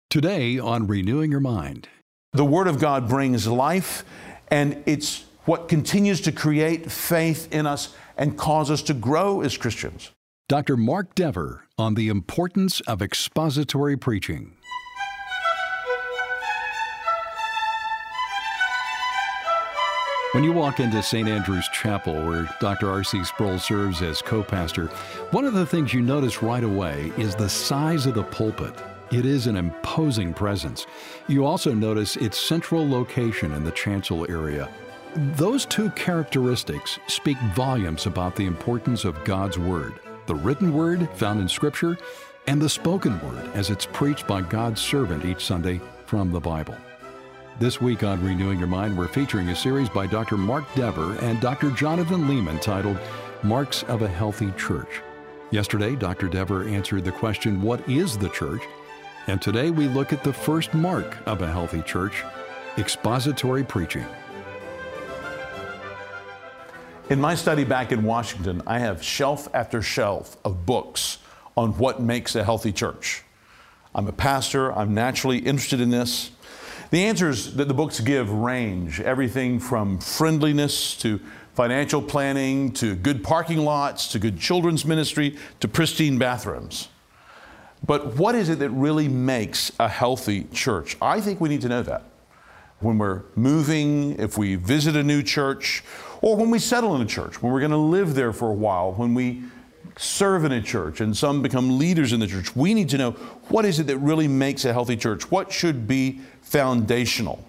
Today on Renewing Your Mind. The Word of God brings life, and it's what continues to create faith in us and cause us to grow as Christians. Dr. Mark Dever on the importance of expository preaching. When you walk into St. Andrew's Chapel, where Dr. R.C. Sproul serves as co-pastor, one of the things you notice right away is the size of the pulpit. It is an imposing presence. You also notice its central location in the chancel area. Those two characteristics speak volumes about the importance of God's Word, the written Word found in Scripture, and the spoken Word as it's preached by God's servant each Sunday from the Bible. This week on Renewing Your Mind, we're featuring a series by Dr. Mark Dever and Dr. Jonathan Leeman titled Marks of a Healthy Church. Yesterday, Dr. Dever answered the question, what is the church? And today we look at the first mark of a healthy church, expository preaching. In my study back in Washington, I have shelf after shelf of books on what makes a healthy church. I'm a pastor. I'm naturally interested in this. The answers that the books give range everything from friendliness to financial planning to good parking lots to good children's ministry to pristine bathrooms. But what is it that really makes a healthy church? I think we need to know that. When we're moving, if we visit a new church, or when we settle in a church, when we're going to live there for a while, when we serve in a church and some become leaders in the church, we need to know what is it that really makes a healthy church? What should be foundational?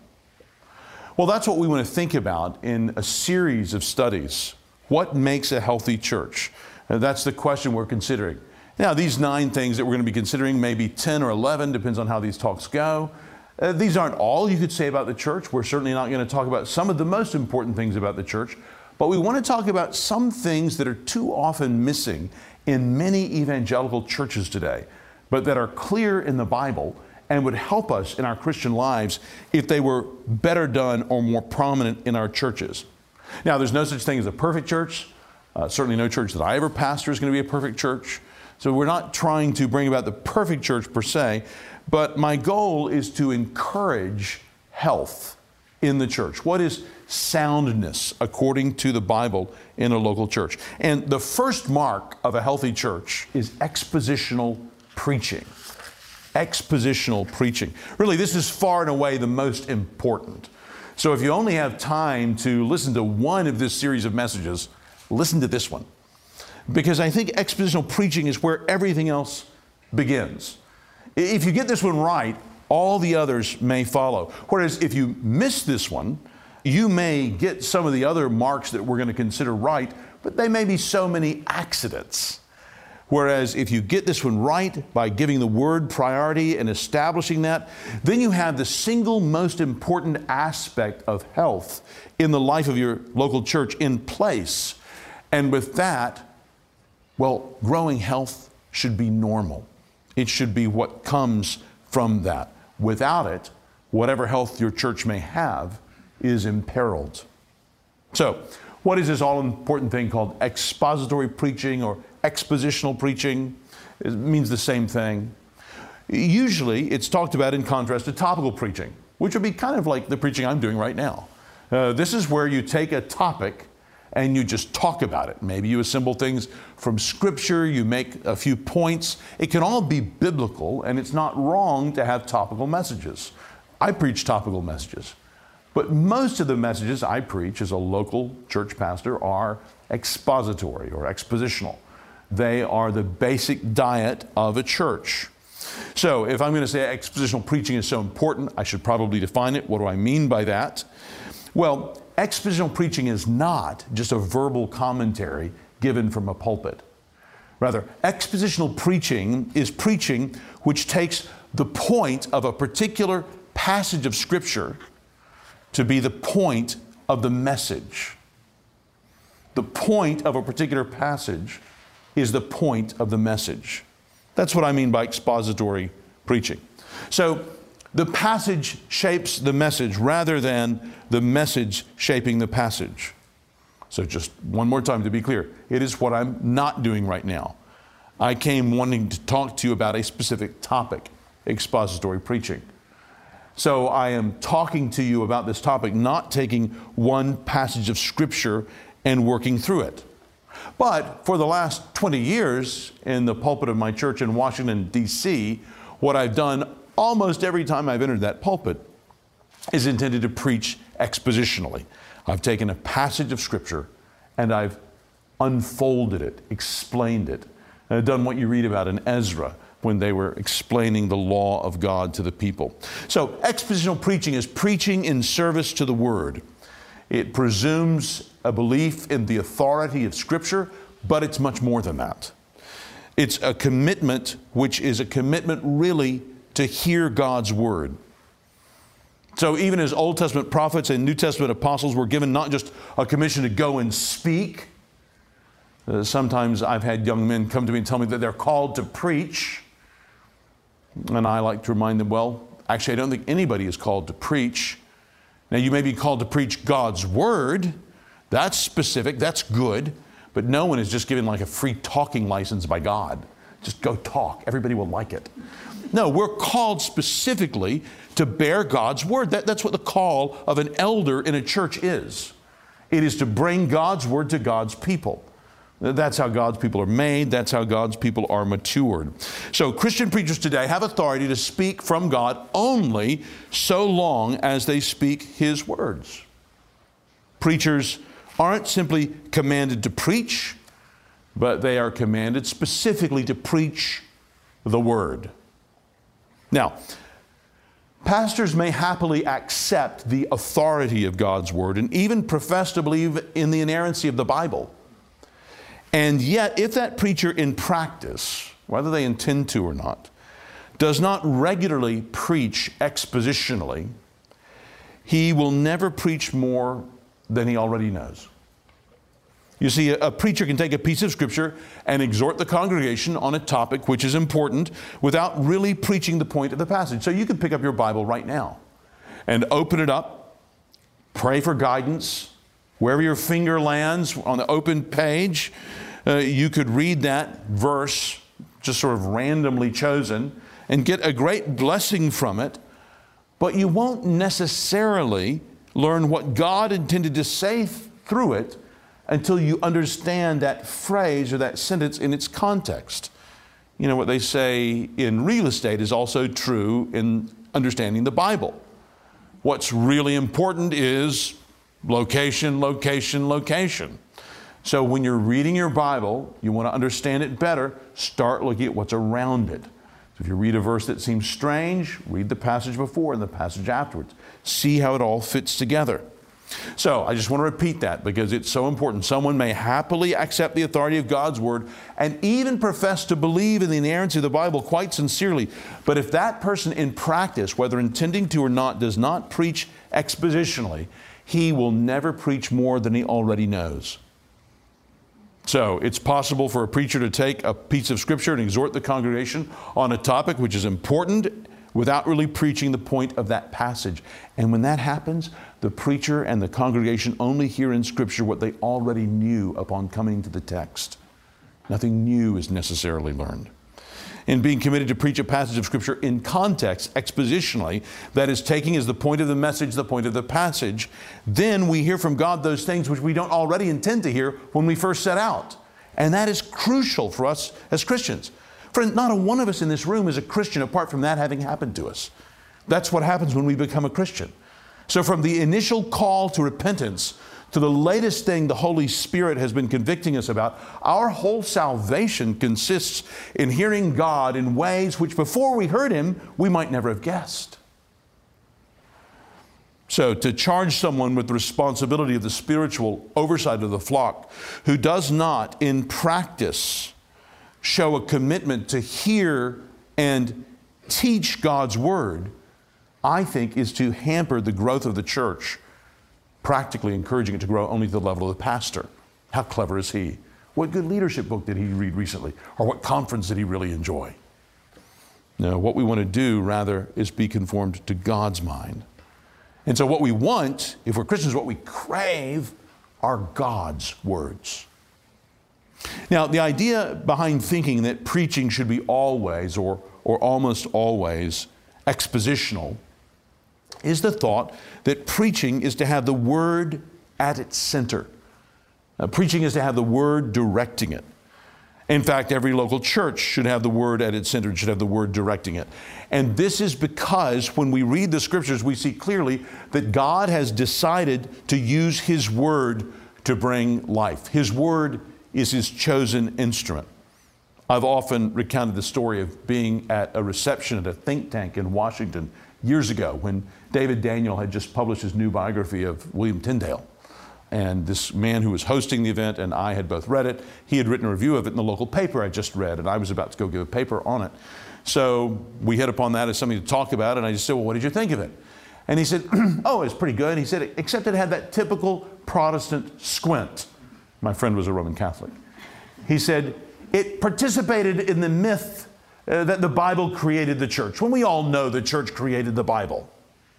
Well, that's what we want to think about in a series of studies. What makes a healthy church? That's the question we're considering. Now, these 9 things that we're going to be considering, maybe 10 or 11, depends on how these talks go. These aren't all you could say about the church. We're certainly not going to talk about some of the most important things about the church, but we want to talk about some things that are too often missing in many evangelical churches today, but that are clear in the Bible and would help us in our Christian lives if they were better done or more prominent in our churches. Now, there's no such thing as a perfect church. Certainly no church that I ever pastor is going to be a perfect church. So we're not trying to bring about the perfect church per se, but my goal is to encourage health in the church. What is soundness according to the Bible in a local church? And the first mark of a healthy church is expositional preaching. Expositional preaching. Really, this is far and away the most important. So if you only have time to listen to one of this series of messages, listen to this one. Because I think expositional preaching is where everything else begins. If you get this one right, all the others may follow. Whereas if you miss this one, you may get some of the other marks that we're going to consider right, but they may be so many accidents. Whereas if you get this one right by giving the Word priority and establishing that, then you have the single most important aspect of health in the life of your local church in place. And with that, well, growing health should be normal. It should be what comes from that. Without it, whatever health your church may have is imperiled. So, what is this all-important thing called expository preaching or expositional preaching? It means the same thing. Usually, it's talked about in contrast to topical preaching, which would be kind of like the preaching I'm doing right now. This is where you take a topic and you just talk about it. Maybe you assemble things from Scripture, you make a few points. It can all be biblical, and it's not wrong to have topical messages. I preach topical messages. But most of the messages I preach as a local church pastor are expository or expositional. They are the basic diet of a church. So if I'm going to say expositional preaching is so important, I should probably define it. What do I mean by that? Well, expositional preaching is not just a verbal commentary given from a pulpit. Rather, expositional preaching is preaching which takes the point of a particular passage of Scripture to be the point of the message. The point of a particular passage is the point of the message. That's what I mean by expository preaching. So the passage shapes the message rather than the message shaping the passage. So just one more time to be clear, it is what I'm not doing right now. I came wanting to talk to you about a specific topic. expository preaching. So I am talking to you about this topic, not taking one passage of Scripture and working through it. But for the last 20 years in the pulpit of my church in Washington, D.C., what I've done almost every time I've entered that pulpit is intended to preach expositionally. I've taken a passage of Scripture and I've unfolded it, explained it. And I've done what you read about in Ezra when they were explaining the law of God to the people. So expositional preaching is preaching in service to the Word. It presumes a belief in the authority of Scripture, but it's much more than that. It's a commitment, which is a commitment really to hear God's Word. So even as Old Testament prophets and New Testament apostles were given not just a commission to go and speak, sometimes I've had young men come to me and tell me that they're called to preach. And I like to remind them, well, actually, I don't think anybody is called to preach. Now, you may be called to preach God's Word. That's specific, that's good. But no one is just given like a free talking license by God. Just go talk. Everybody will like it. No, we're called specifically to bear God's Word. That's what the call of an elder in a church is. It is to bring God's Word to God's people. That's how God's people are made. That's how God's people are matured. So Christian preachers today have authority to speak from God only so long as they speak His words. Preachers aren't simply commanded to preach, but they are commanded specifically to preach the Word. Now, pastors may happily accept the authority of God's Word and even profess to believe in the inerrancy of the Bible. And yet, if that preacher in practice, whether they intend to or not, does not regularly preach expositionally, he will never preach more than he already knows. You see, a preacher can take a piece of Scripture and exhort the congregation on a topic which is important without really preaching the point of the passage. So you can pick up your Bible right now and open it up, pray for guidance. Wherever your finger lands on the open page, you could read that verse, just sort of randomly chosen, and get a great blessing from it, but you won't necessarily learn what God intended to say through it until you understand that phrase or that sentence in its context. You know, what they say in real estate is also true in understanding the Bible. What's really important is location, location, location. So when you're reading your Bible, you want to understand it better, start looking at what's around it. So if you read a verse that seems strange, read the passage before and the passage afterwards. See how it all fits together. So I just want to repeat that because it's so important. Someone may happily accept the authority of God's Word and even profess to believe in the inerrancy of the Bible quite sincerely. But if that person in practice, whether intending to or not, does not preach expositionally, he will never preach more than he already knows. So it's possible for a preacher to take a piece of Scripture and exhort the congregation on a topic which is important without really preaching the point of that passage. And when that happens, the preacher and the congregation only hear in Scripture what they already knew upon coming to the text. Nothing new is necessarily learned. In being committed to preach a passage of Scripture in context, expositionally, that is, taking as the point of the message the point of the passage, then we hear from God those things which we don't already intend to hear when we first set out. And that is crucial for us as Christians. Friend, not a one of us in this room is a Christian apart from that having happened to us. That's what happens when we become a Christian. So from the initial call to repentance to the latest thing the Holy Spirit has been convicting us about, our whole salvation consists in hearing God in ways which before we heard Him, we might never have guessed. So to charge someone with the responsibility of the spiritual oversight of the flock who does not in practice show a commitment to hear and teach God's Word, I think is to hamper the growth of the church, practically encouraging it to grow only to the level of the pastor. How clever is he? What good leadership book did he read recently? Or what conference did he really enjoy? No, what we want to do, rather, is be conformed to God's mind. And so what we want, if we're Christians, what we crave are God's words. Now, the idea behind thinking that preaching should be always or or almost always expositional, is the thought that preaching is to have the Word at its center. Preaching is to have the Word directing it. In fact, every local church should have the Word at its center, should have the Word directing it. And this is because when we read the Scriptures, we see clearly that God has decided to use His Word to bring life. His Word is His chosen instrument. I've often recounted the story of being at a reception at a think tank in Washington years ago when David Daniel had just published his new biography of William Tyndale. And this man who was hosting the event and I had both read it. He had written a review of it in the local paper I just read, and I was about to go give a paper on it. So we hit upon that as something to talk about, and I just said, well, what did you think of it? And he said, oh, it was pretty good. He said, except it had that typical Protestant squint. My friend was a Roman Catholic. He said, it participated in the myth that the Bible created the church, when we all know the church created the Bible.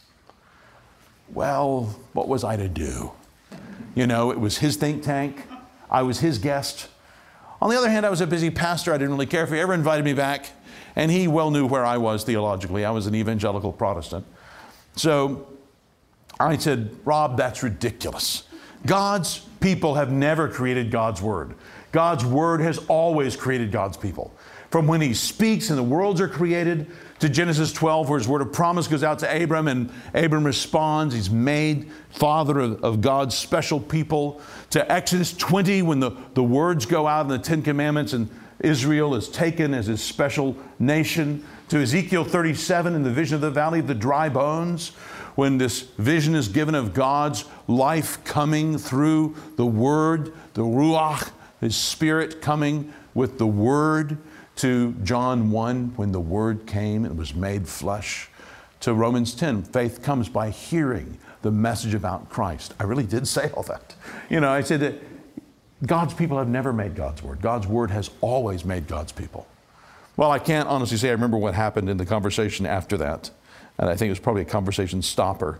Well, what was I to do? You know, it was his think tank. I was his guest. On the other hand, I was a busy pastor. I didn't really care if he ever invited me back. And he well knew where I was theologically. I was an evangelical Protestant. So I said, Rob, that's ridiculous. God's people have never created God's Word. God's Word has always created God's people. From when He speaks and the worlds are created, to Genesis 12, where His word of promise goes out to Abram, and Abram responds. He's made father of God's special people. To Exodus 20, when the words go out in the Ten Commandments, and Israel is taken as His special nation. To Ezekiel 37, in the vision of the valley of the dry bones, when this vision is given of God's life coming through the Word, the Ruach, His Spirit coming with the Word. To John 1, when the Word came and was made flesh. To Romans 10, faith comes by hearing the message about Christ. I really did say all that. You know, I said that God's people have never made God's Word. God's Word has always made God's people. Well, I can't honestly say I remember what happened in the conversation after that. And I think it was probably a conversation stopper.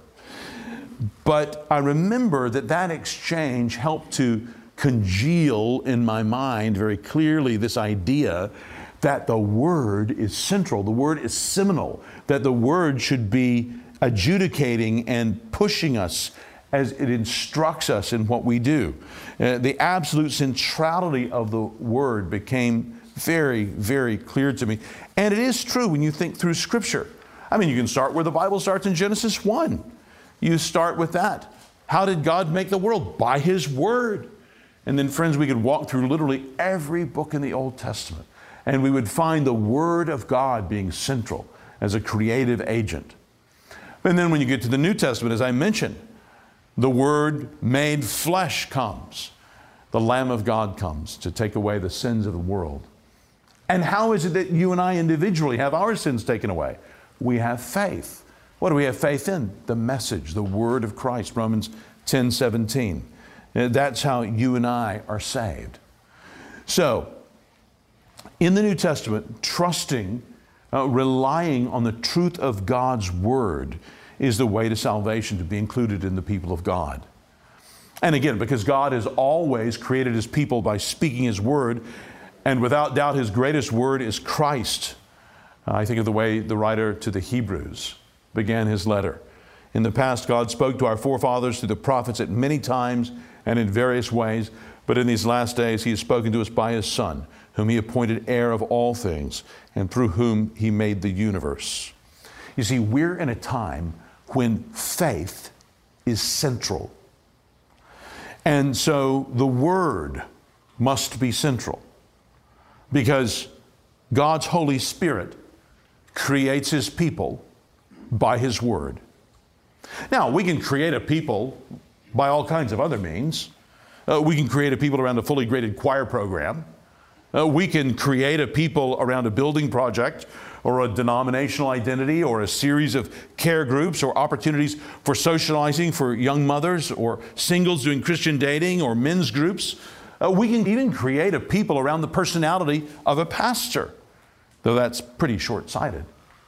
But I remember that exchange helped to congeal in my mind very clearly this idea that the Word is central, the Word is seminal, that the Word should be adjudicating and pushing us as it instructs us in what we do. The absolute centrality of the Word became very, very clear to me. And it is true when you think through Scripture. I mean, you can start where the Bible starts in Genesis 1. You start with that. How did God make the world? By His Word. And then, friends, we could walk through literally every book in the Old Testament, and we would find the Word of God being central as a creative agent. And then when you get to the New Testament, as I mentioned, the Word made flesh comes. The Lamb of God comes to take away the sins of the world. And how is it that you and I individually have our sins taken away? We have faith. What do we have faith in? The message, the Word of Christ, Romans 10:17. That's how you and I are saved. So, in the New Testament, trusting, relying on the truth of God's Word is the way to salvation, to be included in the people of God. And again, because God has always created His people by speaking His Word, and without doubt His greatest word is Christ. I think of the way the writer to the Hebrews began his letter. In the past, God spoke to our forefathers through the prophets at many times and in various ways, but in these last days He has spoken to us by His Son, whom He appointed heir of all things, and through whom He made the universe. You see, we're in a time when faith is central. And so the Word must be central, because God's Holy Spirit creates His people by His Word. Now, we can create a people by all kinds of other means. We can create a people around a fully graded choir program. We can create a people around a building project, or a denominational identity, or a series of care groups, or opportunities for socializing for young mothers, or singles doing Christian dating, or men's groups. We can even create a people around the personality of a pastor, though that's pretty short-sighted.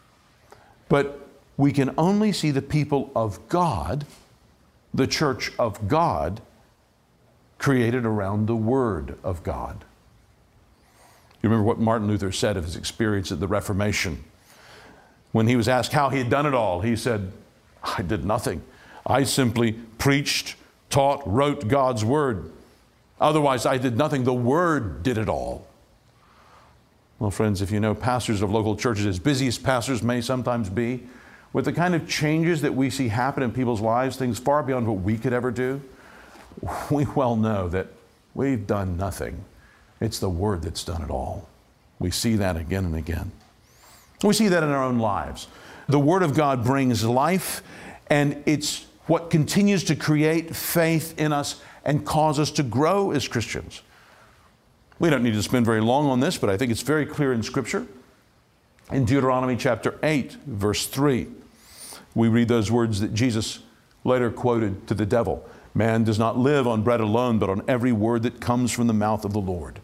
But we can only see the people of God, the church of God, created around the Word of God. You remember what Martin Luther said of his experience at the Reformation. When he was asked how he had done it all, he said, I did nothing. I simply preached, taught, wrote God's Word. Otherwise, I did nothing. The Word did it all. Well, friends, if you know pastors of local churches, as busy as pastors may sometimes be, with the kind of changes that we see happen in people's lives, things far beyond what we could ever do, we well know that we've done nothing. It's the Word that's done it all. We see that again and again. We see that in our own lives. The Word of God brings life, and it's what continues to create faith in us and cause us to grow as Christians. We don't need to spend very long on this, but I think it's very clear in Scripture. In Deuteronomy chapter 8, verse 3, we read those words that Jesus later quoted to the devil. Man does not live on bread alone, but on every word that comes from the mouth of the Lord.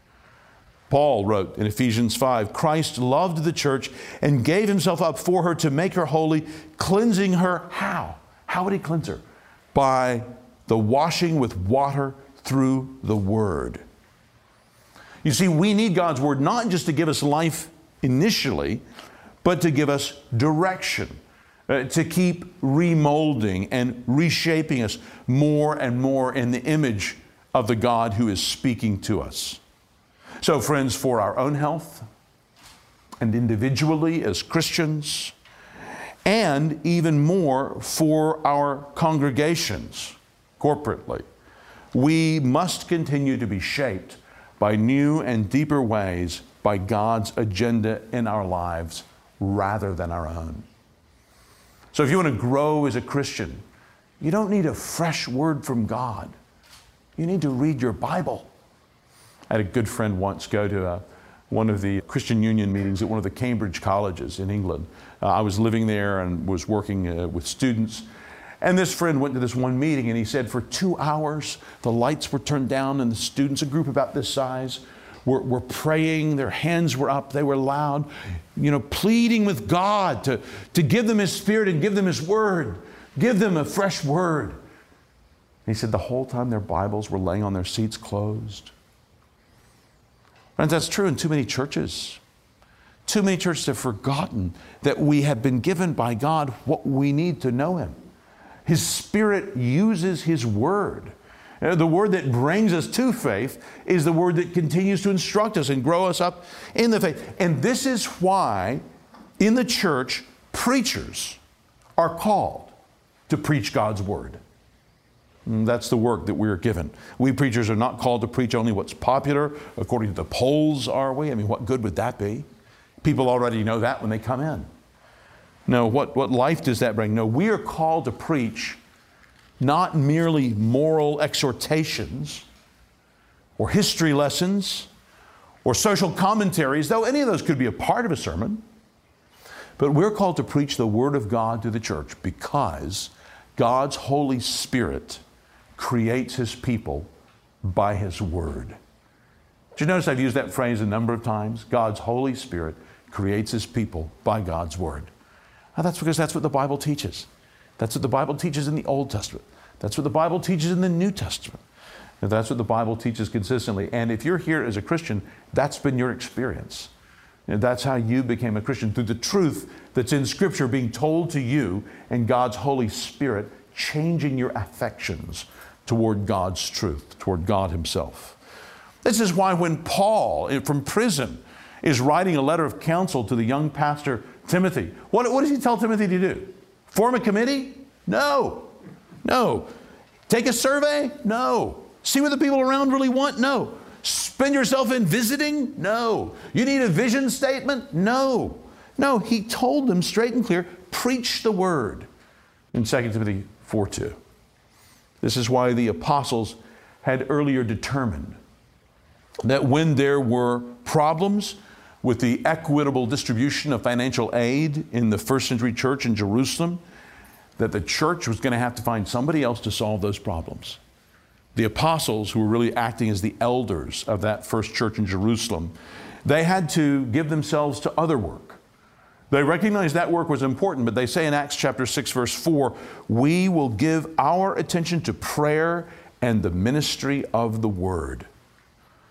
Paul wrote in Ephesians 5, Christ loved the church and gave himself up for her to make her holy, cleansing her how? How would he cleanse her? By the washing with water through the Word. You see, we need God's Word not just to give us life initially, but to give us direction, to keep remolding and reshaping us more and more in the image of the God who is speaking to us. So, friends, for our own health and individually as Christians, and even more for our congregations corporately, we must continue to be shaped by new and deeper ways by God's agenda in our lives rather than our own. So if you want to grow as a Christian, you don't need a fresh word from God. You need to read your Bible. I had a good friend once go to one of the Christian Union meetings at one of the Cambridge colleges in England. I was living there and was working with students. And this friend went to this one meeting, and he said for 2 hours, the lights were turned down, and the students, a group about this size, were praying. Their hands were up. They were loud, pleading with God to give them His Spirit and give them His Word. Give them a fresh Word. And he said the whole time their Bibles were laying on their seats closed. Friends, that's true in too many churches. Too many churches have forgotten that we have been given by God what we need to know Him. His Spirit uses His Word. The Word that brings us to faith is the Word that continues to instruct us and grow us up in the faith. And this is why in the church, preachers are called to preach God's Word. And that's the work that we're given. We preachers are not called to preach only what's popular according to the polls, are we? I mean, what good would that be? People already know that when they come in. No, what life does that bring? No, we are called to preach not merely moral exhortations or history lessons or social commentaries, though any of those could be a part of a sermon. But we're called to preach the Word of God to the church because God's Holy Spirit creates His people by His Word. Did you notice I've used that phrase a number of times? God's Holy Spirit creates His people by God's Word. Now, that's because that's what the Bible teaches. That's what the Bible teaches in the Old Testament. That's what the Bible teaches in the New Testament. And that's what the Bible teaches consistently. And if you're here as a Christian, that's been your experience. And that's how you became a Christian, through the truth that's in Scripture being told to you and God's Holy Spirit changing your affections toward God's truth, toward God Himself. This is why when Paul, from prison, is writing a letter of counsel to the young pastor Timothy, what does he tell Timothy to do? Form a committee? No. No. Take a survey? No. See what the people around really want? No. Spend yourself in visiting? No. You need a vision statement? No. No, he told them straight and clear, preach the Word in 2 Timothy 4:2. This is why the apostles had earlier determined that when there were problems with the equitable distribution of financial aid in the first century church in Jerusalem, that the church was going to have to find somebody else to solve those problems. The apostles, who were really acting as the elders of that first church in Jerusalem, they had to give themselves to other work. They recognized that work was important, but they say in Acts chapter 6, verse 4, we will give our attention to prayer and the ministry of the Word.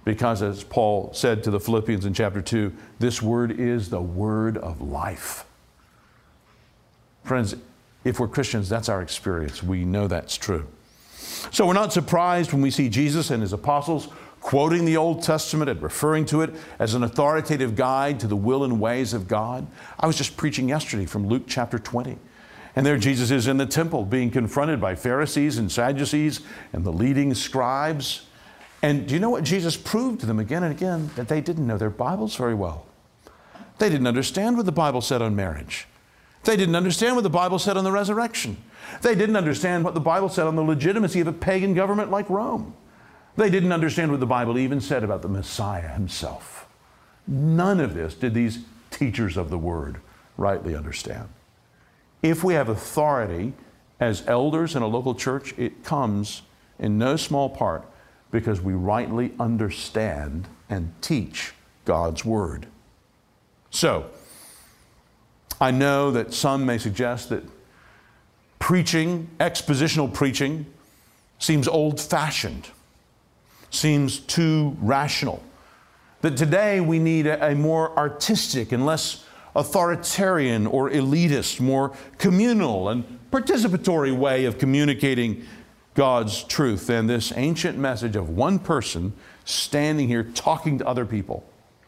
Because as Paul said to the Philippians in chapter 2, this word is the word of life. Friends, if we're Christians, that's our experience. We know that's true. So we're not surprised when we see Jesus and his apostles quoting the Old Testament and referring to it as an authoritative guide to the will and ways of God. I was just preaching yesterday from Luke chapter 20. And there Jesus is in the temple being confronted by Pharisees and Sadducees and the leading scribes. And do you know what Jesus proved to them again and again? That they didn't know their Bibles very well. They didn't understand what the Bible said on marriage. They didn't understand what the Bible said on the resurrection. They didn't understand what the Bible said on the legitimacy of a pagan government like Rome. They didn't understand what the Bible even said about the Messiah himself. None of this did these teachers of the Word rightly understand. If we have authority as elders in a local church, it comes in no small part because we rightly understand and teach God's Word. So, I know that some may suggest that preaching, expositional preaching, seems old-fashioned, seems too rational. That today we need a more artistic and less authoritarian or elitist, more communal and participatory way of communicating God's truth than this ancient message of one person standing here talking to other people.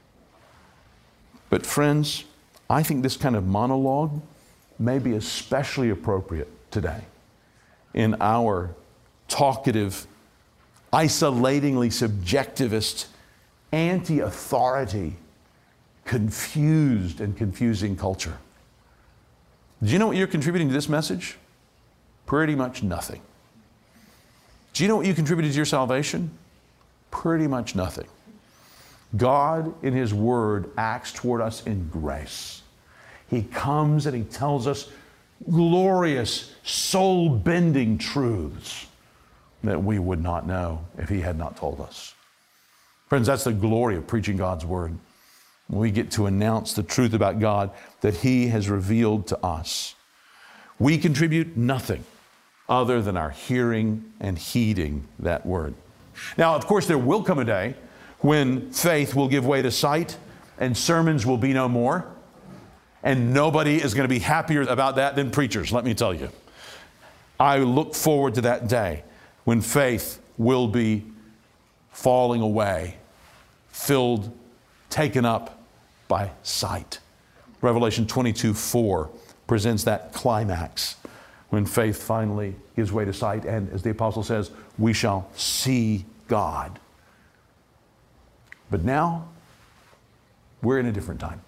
But friends, I think this kind of monologue may be especially appropriate today in our talkative, isolatingly subjectivist, anti-authority, confused and confusing culture. Do you know what you're contributing to this message? Pretty much nothing. Do you know what you contributed to your salvation? Pretty much nothing. God, in His Word, acts toward us in grace. He comes and He tells us glorious, soul-bending truths that we would not know if He had not told us. Friends, that's the glory of preaching God's Word. We get to announce the truth about God that He has revealed to us. We contribute nothing other than our hearing and heeding that Word. Now, of course, there will come a day when faith will give way to sight and sermons will be no more. And nobody is going to be happier about that than preachers, let me tell you. I look forward to that day when faith will be falling away, filled, taken up by sight. Revelation 22:4 presents that climax when faith finally gives way to sight. And as the apostle says, we shall see God. But now, we're in a different time.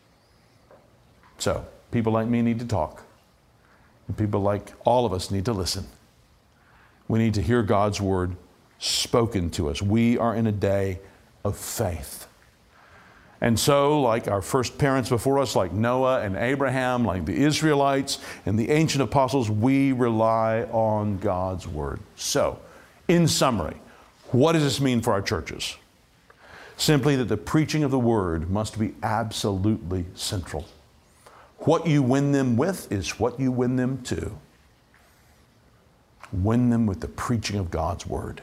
So, people like me need to talk. And people like all of us need to listen. We need to hear God's Word spoken to us. We are in a day of faith. And so, like our first parents before us, like Noah and Abraham, like the Israelites and the ancient apostles, we rely on God's Word. So, in summary, what does this mean for our churches? Simply that the preaching of the Word must be absolutely central. What you win them with is what you win them to. Win them with the preaching of God's Word.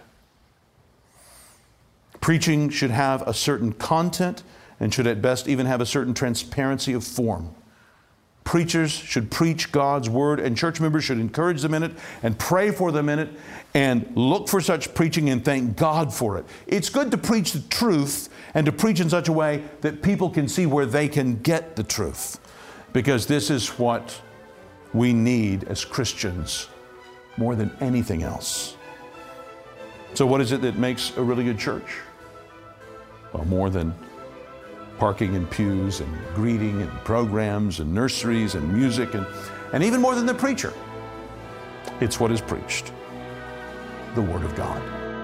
Preaching should have a certain content and should at best even have a certain transparency of form. Preachers should preach God's Word, and church members should encourage them in it and pray for them in it and look for such preaching and thank God for it. It's good to preach the truth and to preach in such a way that people can see where they can get the truth, because this is what we need as Christians more than anything else. So what is it that makes a really good church? Well, more than parking in pews and greeting and programs and nurseries and music and even more than the preacher. It's what is preached, the Word of God.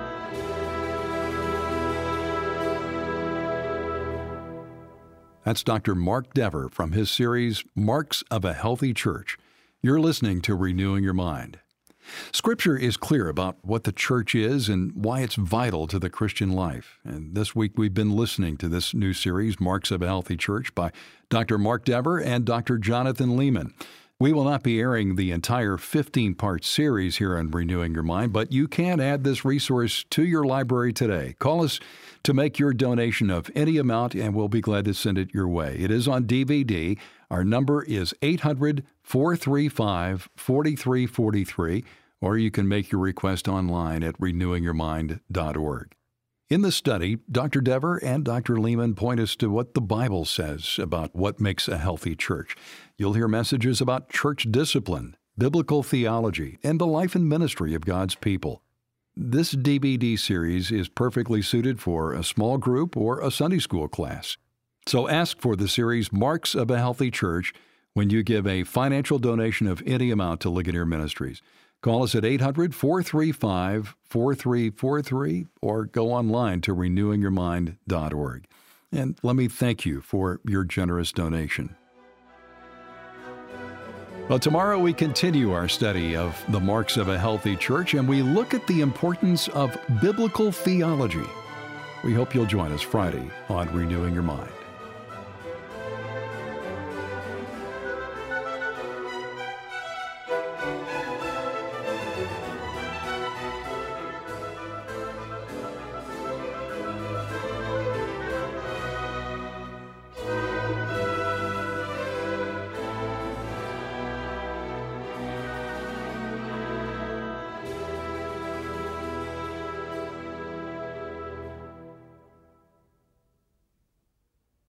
That's Dr. Mark Dever from his series, Marks of a Healthy Church. You're listening to Renewing Your Mind. Scripture is clear about what the church is and why it's vital to the Christian life. And this week we've been listening to this new series, Marks of a Healthy Church, by Dr. Mark Dever and Dr. Jonathan Leeman. We will not be airing the entire 15-part series here on Renewing Your Mind, but you can add this resource to your library today. Call us to make your donation of any amount, and we'll be glad to send it your way. It is on DVD. Our number is 800-435-4343, or you can make your request online at renewingyourmind.org. In the study, Dr. Dever and Dr. Lehman point us to what the Bible says about what makes a healthy church. You'll hear messages about church discipline, biblical theology, and the life and ministry of God's people. This DVD series is perfectly suited for a small group or a Sunday school class. So ask for the series Marks of a Healthy Church when you give a financial donation of any amount to Ligonier Ministries. Call us at 800-435-4343 or go online to renewingyourmind.org. And let me thank you for your generous donation. Well, tomorrow we continue our study of the marks of a healthy church, and we look at the importance of biblical theology. We hope you'll join us Friday on Renewing Your Mind.